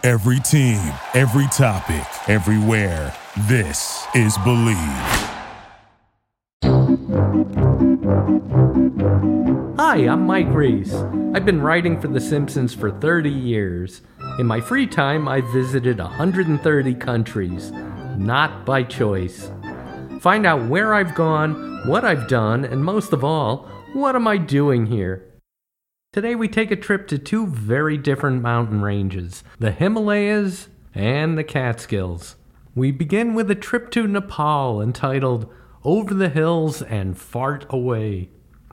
Every team, every topic, everywhere. This is Believe. Hi, I'm Mike Reese. I've been writing for The Simpsons for 30 years. In my free time, I've visited 130 countries, not by choice. Find out where I've gone, what I've done, and most of all, what am I doing here? Today we take a trip to two very different mountain ranges, the Himalayas and the Catskills. We begin with a trip to Nepal entitled Over the Hills and Fart Away.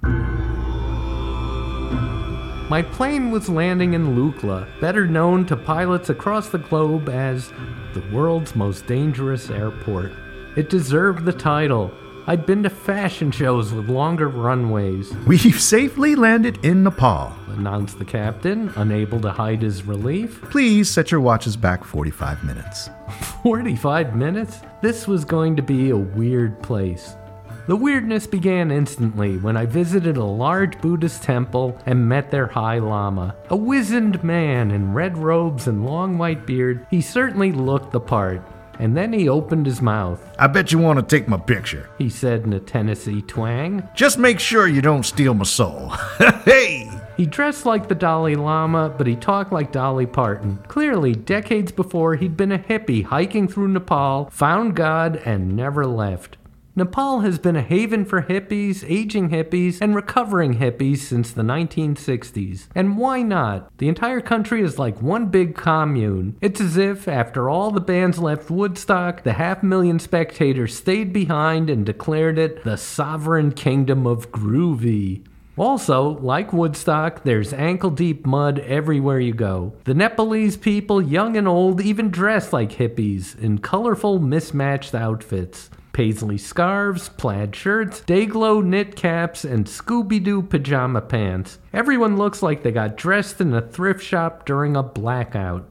My plane was landing in Lukla, better known to pilots across the globe as the world's most dangerous airport. It deserved the title. I'd been to fashion shows with longer runways. We've safely landed in Nepal, announced the captain, unable to hide his relief. Please set your watches back 45 minutes. 45 minutes? This was going to be a weird place. The weirdness began instantly when I visited a large Buddhist temple and met their High Lama. A wizened man in red robes and long white beard, he certainly looked the part. And then he opened his mouth. I bet you want to take my picture, he said in a Tennessee twang. Just make sure you don't steal my soul. Hey! He dressed like the Dalai Lama, but he talked like Dolly Parton. Clearly, decades before, he'd been a hippie hiking through Nepal, found God, and never left. Nepal has been a haven for hippies, aging hippies, and recovering hippies since the 1960s. And why not? The entire country is like one big commune. It's as if, after all the bands left Woodstock, the 500,000 spectators stayed behind and declared it the sovereign kingdom of groovy. Also, like Woodstock, there's ankle-deep mud everywhere you go. The Nepalese people, young and old, even dress like hippies in colorful, mismatched outfits. Paisley scarves, plaid shirts, day-glow knit caps, and Scooby-Doo pajama pants. Everyone looks like they got dressed in a thrift shop during a blackout.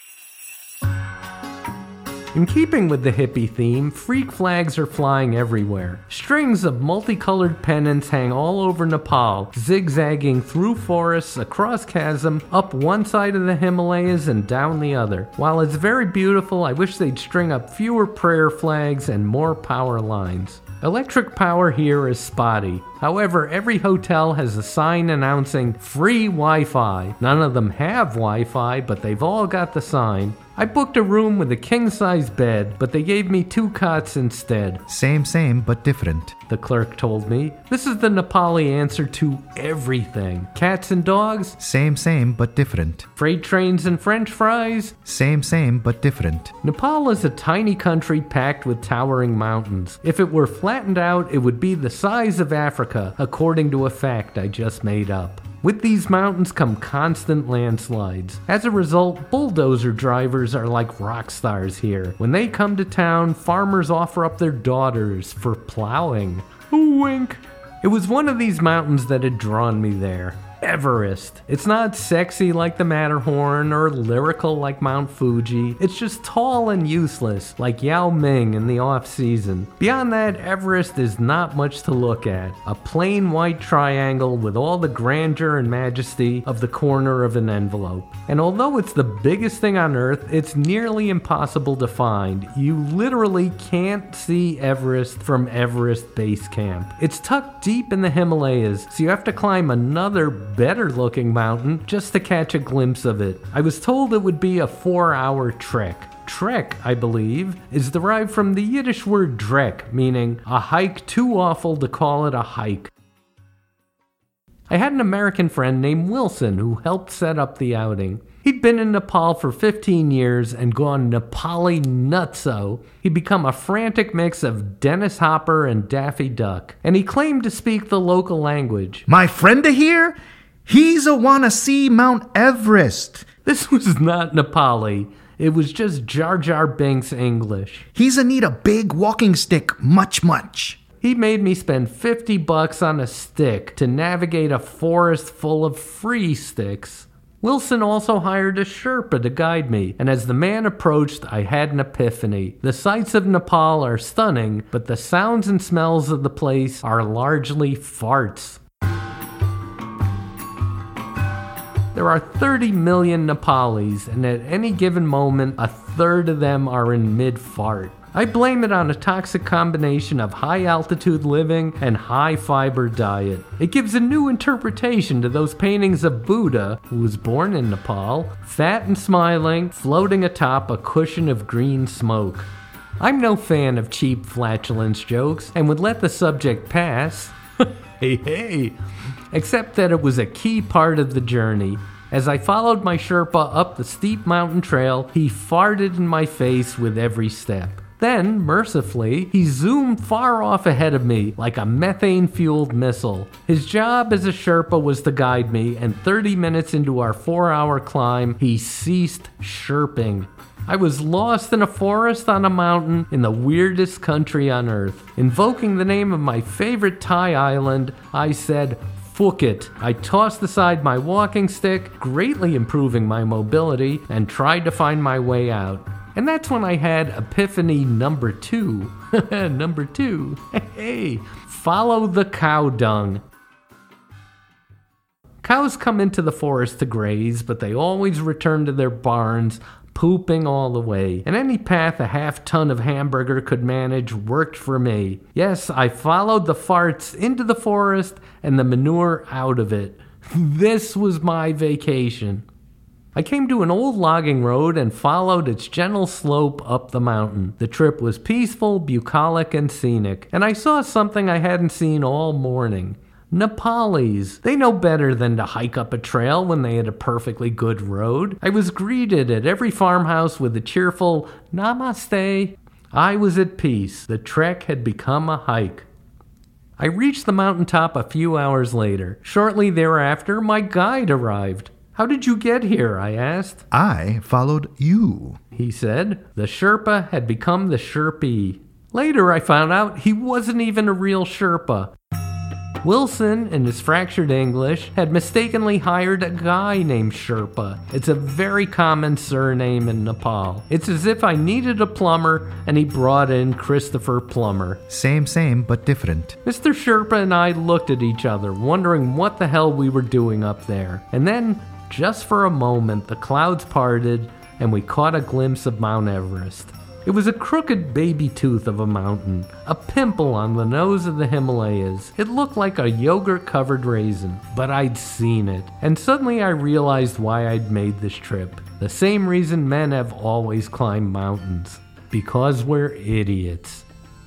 In keeping with the hippie theme, freak flags are flying everywhere. Strings of multicolored pennants hang all over Nepal, zigzagging through forests, across chasm, up one side of the Himalayas and down the other. While it's very beautiful, I wish they'd string up fewer prayer flags and more power lines. Electric power here is spotty. However, every hotel has a sign announcing free Wi-Fi. None of them have Wi-Fi, but they've all got the sign. I booked a room with a king-size bed, but they gave me 2 cots instead. Same, but different, the clerk told me. This is the Nepali answer to everything. Cats and dogs? Same, but different. Freight trains and French fries? Same, but different. Nepal is a tiny country packed with towering mountains. If it were flattened out, it would be the size of Africa, according to a fact I just made up. With these mountains come constant landslides. As a result, bulldozer drivers are like rock stars here. When they come to town, farmers offer up their daughters for plowing. Wink. It was one of these mountains that had drawn me there. Everest. It's not sexy like the Matterhorn or lyrical like Mount Fuji. It's just tall and useless, like Yao Ming in the off-season. Beyond that, Everest is not much to look at. A plain white triangle with all the grandeur and majesty of the corner of an envelope. And although it's the biggest thing on Earth, it's nearly impossible to find. You literally can't see Everest from Everest Base Camp. It's tucked deep in the Himalayas, so you have to climb another better looking mountain just to catch a glimpse of it. I was told it would be a 4-hour trek. Trek, I believe, is derived from the Yiddish word drek, meaning a hike too awful to call it a hike. I had an American friend named Wilson who helped set up the outing. He'd been in Nepal for 15 years and gone Nepali nutso. He'd become a frantic mix of Dennis Hopper and Daffy Duck, and he claimed to speak the local language. My friend here? He's a wanna see Mount Everest. This was not Nepali. It was just Jar Jar Binks English. He's a need a big walking stick, much. He made me spend $50 on a stick to navigate a forest full of free sticks. Wilson also hired a Sherpa to guide me, and as the man approached, I had an epiphany. The sights of Nepal are stunning, but the sounds and smells of the place are largely farts. There are 30 million Nepalis, and at any given moment, a third of them are in mid-fart. I blame it on a toxic combination of high-altitude living and high-fiber diet. It gives a new interpretation to those paintings of Buddha, who was born in Nepal, fat and smiling, floating atop a cushion of green smoke. I'm no fan of cheap flatulence jokes and would let the subject pass. hey, except that it was a key part of the journey. As I followed my Sherpa up the steep mountain trail, he farted in my face with every step. Then, mercifully, he zoomed far off ahead of me like a methane-fueled missile. His job as a Sherpa was to guide me, and 30 minutes into our 4-hour climb, he ceased sherping. I was lost in a forest on a mountain in the weirdest country on earth. Invoking the name of my favorite Thai island, I said, "Fuck it." I tossed aside my walking stick, greatly improving my mobility, and tried to find my way out. And that's when I had epiphany number 2. Number 2. Hey, follow the cow dung. Cows come into the forest to graze, but they always return to their barns, pooping all the way, and any path a half-ton of hamburger could manage worked for me. Yes, I followed the farts into the forest and the manure out of it. This was my vacation. I came to an old logging road and followed its gentle slope up the mountain. The trip was peaceful, bucolic, and scenic, and I saw something I hadn't seen all morning. Nepalis. They know better than to hike up a trail when they had a perfectly good road. I was greeted at every farmhouse with a cheerful namaste. I was at peace. The trek had become a hike. I reached the mountaintop a few hours later. Shortly thereafter, my guide arrived. "How did you get here?" I asked. I followed you, he said. The Sherpa had become the Sherpie. Later, I found out he wasn't even a real Sherpa. Wilson, in his fractured English, had mistakenly hired a guy named Sherpa. It's a very common surname in Nepal. It's as if I needed a plumber and he brought in Christopher Plummer. Same, but different. Mr. Sherpa and I looked at each other, wondering what the hell we were doing up there. And then, just for a moment, the clouds parted and we caught a glimpse of Mount Everest. It was a crooked baby tooth of a mountain, a pimple on the nose of the Himalayas. It looked like a yogurt-covered raisin, but I'd seen it. And suddenly I realized why I'd made this trip. The same reason men have always climbed mountains. Because we're idiots.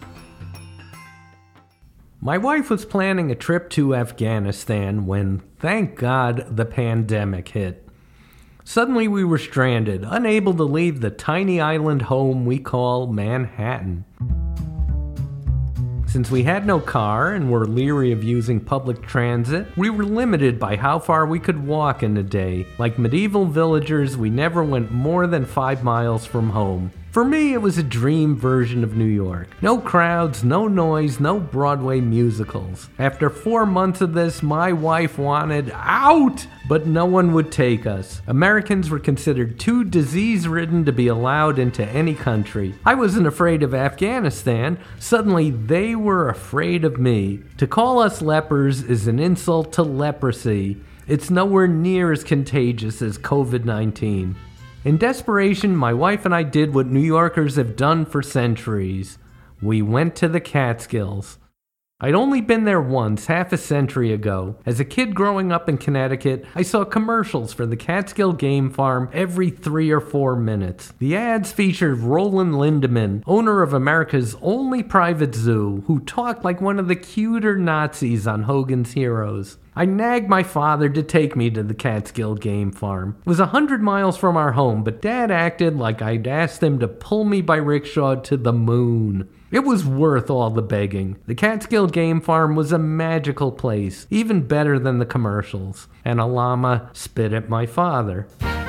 My wife was planning a trip to Afghanistan when, thank God, the pandemic hit. Suddenly we were stranded, unable to leave the tiny island home we call Manhattan. Since we had no car and were leery of using public transit, we were limited by how far we could walk in a day. Like medieval villagers, we never went more than 5 miles from home. For me, it was a dream version of New York. No crowds, no noise, no Broadway musicals. After 4 months of this, my wife wanted out, but no one would take us. Americans were considered too disease-ridden to be allowed into any country. I wasn't afraid of Afghanistan. Suddenly, they were afraid of me. To call us lepers is an insult to leprosy. It's nowhere near as contagious as COVID-19. In desperation, my wife and I did what New Yorkers have done for centuries. We went to the Catskills. I'd only been there once, half a century ago. As a kid growing up in Connecticut, I saw commercials for the Catskill Game Farm every 3 or 4 minutes. The ads featured Roland Lindemann, owner of America's only private zoo, who talked like one of the cuter Nazis on Hogan's Heroes. I nagged my father to take me to the Catskill Game Farm. It was 100 miles from our home, but Dad acted like I'd asked him to pull me by rickshaw to the moon. It was worth all the begging. The Catskill Game Farm was a magical place, even better than the commercials. And a llama spit at my father.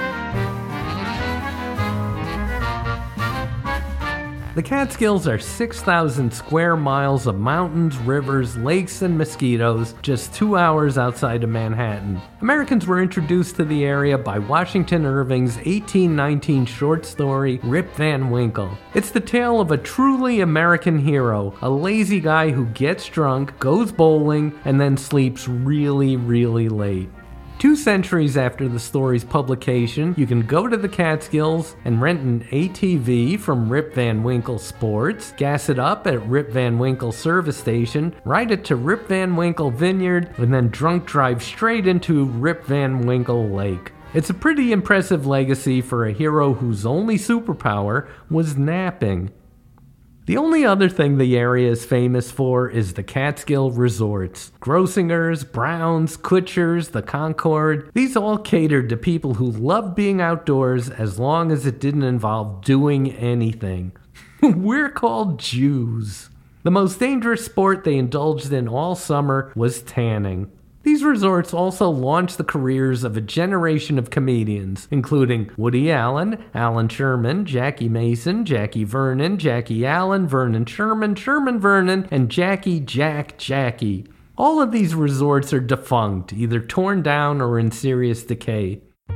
The Catskills are 6,000 square miles of mountains, rivers, lakes, and mosquitoes, just 2 hours outside of Manhattan. Americans were introduced to the area by Washington Irving's 1819 short story, Rip Van Winkle. It's the tale of a truly American hero, a lazy guy who gets drunk, goes bowling, and then sleeps really, really late. 2 centuries after the story's publication, you can go to the Catskills and rent an ATV from Rip Van Winkle Sports, gas it up at Rip Van Winkle service station, ride it to Rip Van Winkle Vineyard, and then drunk drive straight into Rip Van Winkle Lake. It's a pretty impressive legacy for a hero whose only superpower was napping. The only other thing the area is famous for is the Catskill resorts. Grossinger's, Brown's, Kutcher's, the Concord, these all catered to people who loved being outdoors as long as it didn't involve doing anything. We're called Jews. The most dangerous sport they indulged in all summer was tanning. These resorts also launched the careers of a generation of comedians, including Woody Allen, Alan Sherman, Jackie Mason, Jackie Vernon, Jackie Allen, Vernon Sherman, Sherman Vernon, and Jackie. All of these resorts are defunct, either torn down or in serious decay.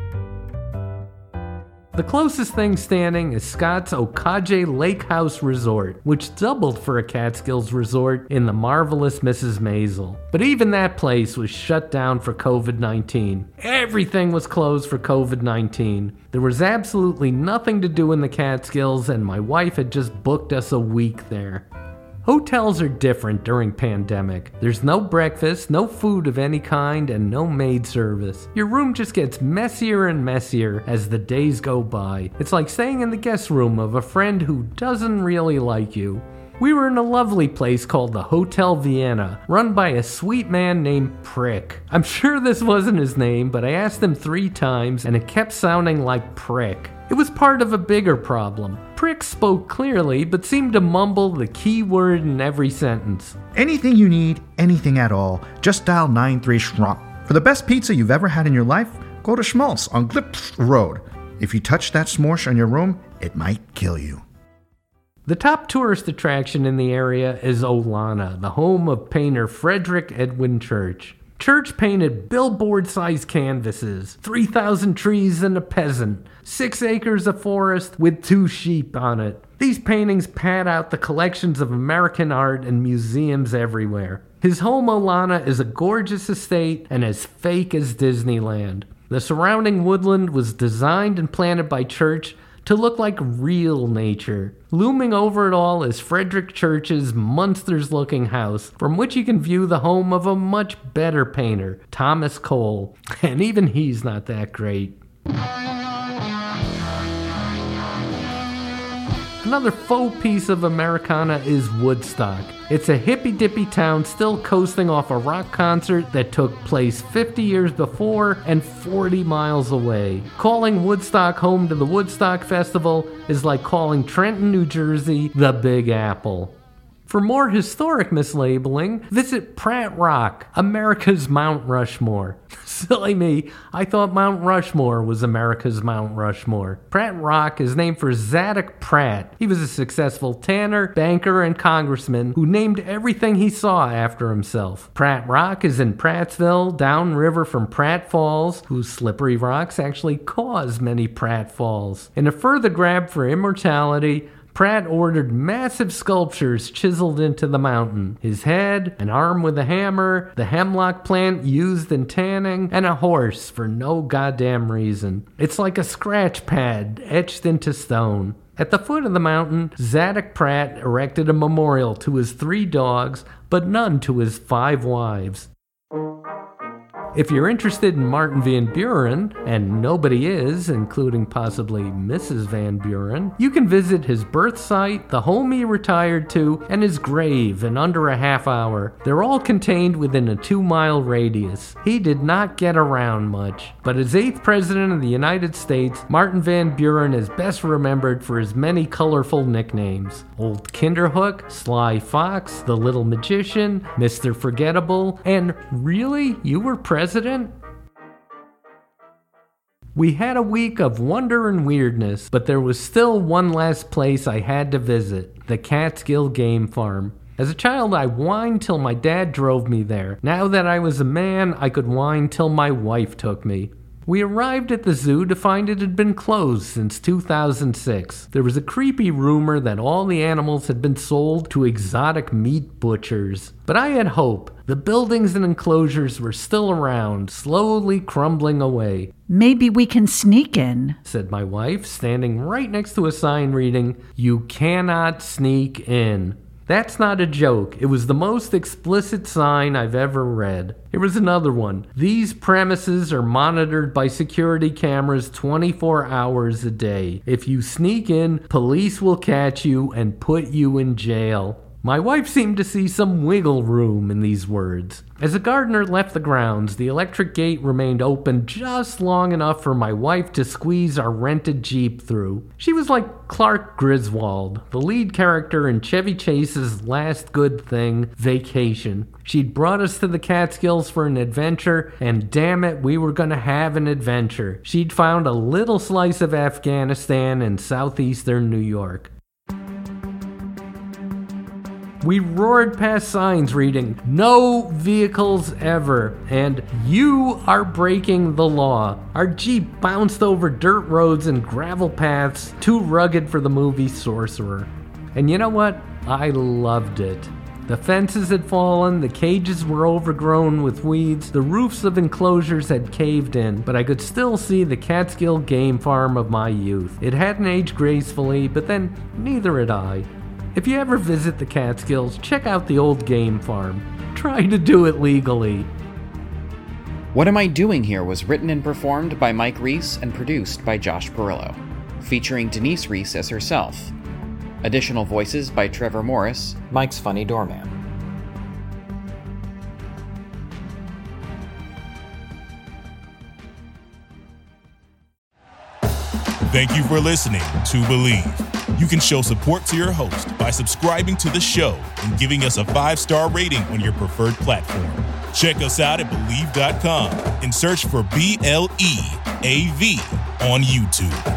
The closest thing standing is Scott's Okajay Lake House Resort, which doubled for a Catskills resort in the marvelous Mrs. Maisel. But even that place was shut down for COVID-19. Everything was closed for COVID-19. There was absolutely nothing to do in the Catskills, and my wife had just booked us a week there. Hotels are different during pandemic. There's no breakfast, no food of any kind, and no maid service. Your room just gets messier and messier as the days go by. It's like staying in the guest room of a friend who doesn't really like you. We were in a lovely place called the Hotel Vienna, run by a sweet man named Prick. I'm sure this wasn't his name, but I asked him 3 times and it kept sounding like Prick. It was part of a bigger problem. Prick spoke clearly, but seemed to mumble the key word in every sentence. Anything you need, anything at all, just dial 93 Schmuck. For the best pizza you've ever had in your life, go to Schmaltz on Glips Road. If you touch that s'morsh on your room, it might kill you. The top tourist attraction in the area is Olana, the home of painter Frederick Edwin Church. Church painted billboard-sized canvases, 3,000 trees and a peasant, 6 acres of forest with 2 sheep on it. These paintings pad out the collections of American art in museums everywhere. His home Olana is a gorgeous estate and as fake as Disneyland. The surrounding woodland was designed and planted by Church to look like real nature. Looming over it all is Frederick Church's monsters-looking house, from which you can view the home of a much better painter, Thomas Cole, and even he's not that great. Another faux piece of Americana is Woodstock. It's a hippy-dippy town still coasting off a rock concert that took place 50 years before and 40 miles away. Calling Woodstock home to the Woodstock Festival is like calling Trenton, New Jersey, the Big Apple. For more historic mislabeling, visit Pratt Rock, America's Mount Rushmore. Silly me, I thought Mount Rushmore was America's Mount Rushmore. Pratt Rock is named for Zadok Pratt. He was a successful tanner, banker, and congressman who named everything he saw after himself. Pratt Rock is in Prattsville, downriver from Pratt Falls, whose slippery rocks actually cause many Pratt Falls. In a further grab for immortality, Pratt ordered massive sculptures chiseled into the mountain. His head, an arm with a hammer, the hemlock plant used in tanning, and a horse for no goddamn reason. It's like a scratch pad etched into stone. At the foot of the mountain, Zadok Pratt erected a memorial to his 3 dogs, but none to his 5 wives. If you're interested in Martin Van Buren, and nobody is, including possibly Mrs. Van Buren, you can visit his birth site, the home he retired to, and his grave in under a half hour. They're all contained within a 2-mile radius. He did not get around much, but as 8th President of the United States, Martin Van Buren is best remembered for his many colorful nicknames. Old Kinderhook, Sly Fox, the Little Magician, Mr. Forgettable, and really, you were president? We had a week of wonder and weirdness, but there was still one last place I had to visit, the Catskill Game Farm. As a child, I whined till my dad drove me there. Now that I was a man, I could whine till my wife took me. We arrived at the zoo to find it had been closed since 2006. There was a creepy rumor that all the animals had been sold to exotic meat butchers. But I had hope. The buildings and enclosures were still around, slowly crumbling away. Maybe we can sneak in, said my wife, standing right next to a sign reading, "You cannot sneak in." That's not a joke. It was the most explicit sign I've ever read. Here was another one. "These premises are monitored by security cameras 24 hours a day. If you sneak in, police will catch you and put you in jail." My wife seemed to see some wiggle room in these words. As a gardener left the grounds, the electric gate remained open just long enough for my wife to squeeze our rented Jeep through. She was like Clark Griswold, the lead character in Chevy Chase's last good thing, Vacation. She'd brought us to the Catskills for an adventure, and damn it, we were going to have an adventure. She'd found a little slice of Afghanistan in southeastern New York. We roared past signs reading, "No vehicles ever," and "You are breaking the law." Our Jeep bounced over dirt roads and gravel paths too rugged for the movie Sorcerer. And you know what? I loved it. The fences had fallen, the cages were overgrown with weeds, the roofs of enclosures had caved in, but I could still see the Catskill game farm of my youth. It hadn't aged gracefully, but then neither had I. If you ever visit the Catskills, check out the old game farm. Try to do it legally. What Am I Doing Here was written and performed by Mike Reese and produced by Josh Perillo, featuring Denise Reese as herself. Additional voices by Trevor Morris, Mike's Funny Doorman. Thank you for listening to Believe. You can show support to your host by subscribing to the show and giving us a 5-star rating on your preferred platform. Check us out at Believe.com and search for BLEAV on YouTube.